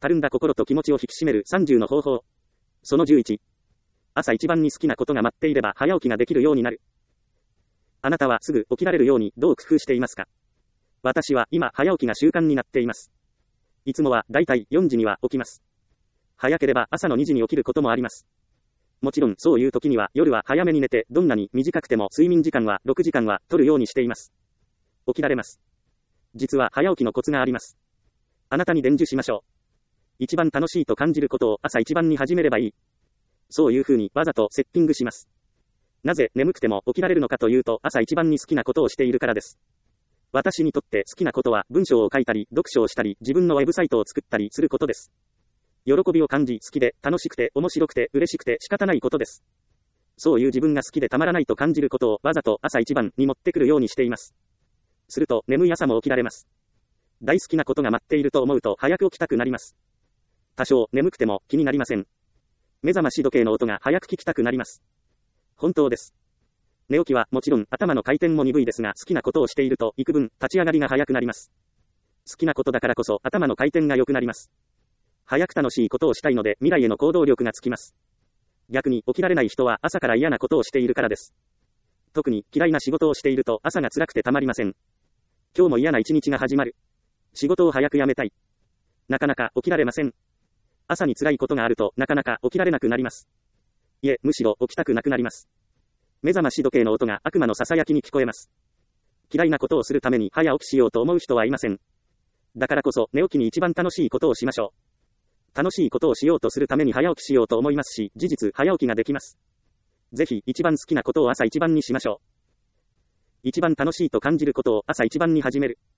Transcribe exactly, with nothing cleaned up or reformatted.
たるんだ心と気持ちを引き締めるさんじゅうの方法。そのじゅういち。朝一番に好きなことが待っていれば早起きができるようになる。あなたはすぐ起きられるようにどう工夫していますか？私は今早起きが習慣になっています。いつもはだいたいよじには起きます。早ければ朝のにじに起きることもあります。もちろんそういう時には夜は早めに寝て、どんなに短くても睡眠時間はろくじかんは取るようにしています。起きられます。実は早起きのコツがあります。あなたに伝授しましょう。一番楽しいと感じることを朝一番に始めればいい。そういう風にわざとセッティングします。なぜ眠くても起きられるのかというと、朝一番に好きなことをしているからです。私にとって好きなことは文章を書いたり、読書をしたり、自分のウェブサイトを作ったりすることです。喜びを感じ、好きで、楽しくて、面白くて、嬉しくて仕方ないことです。そういう自分が好きでたまらないと感じることをわざと朝一番に持ってくるようにしています。すると眠い朝も起きられます。大好きなことが待っていると思うと早く起きたくなります。多少眠くても気になりません。目覚まし時計の音が早く聞きたくなります。本当です。寝起きはもちろん頭の回転も鈍いですが、好きなことをしていると幾分立ち上がりが早くなります。好きなことだからこそ頭の回転が良くなります。早く楽しいことをしたいので未来への行動力がつきます。逆に起きられない人は朝から嫌なことをしているからです。特に嫌いな仕事をしていると朝が辛くてたまりません。今日も嫌な一日が始まる。仕事を早く辞めたい。なかなか起きられません。朝に辛いことがあるとなかなか起きられなくなります。いえ、むしろ起きたくなくなります。目覚まし時計の音が悪魔の囁きに聞こえます。嫌いなことをするために早起きしようと思う人はいません。だからこそ寝起きに一番楽しいことをしましょう。楽しいことをしようとするために早起きしようと思いますし、事実早起きができます。ぜひ一番好きなことを朝一番にしましょう。一番楽しいと感じることを朝一番に始める。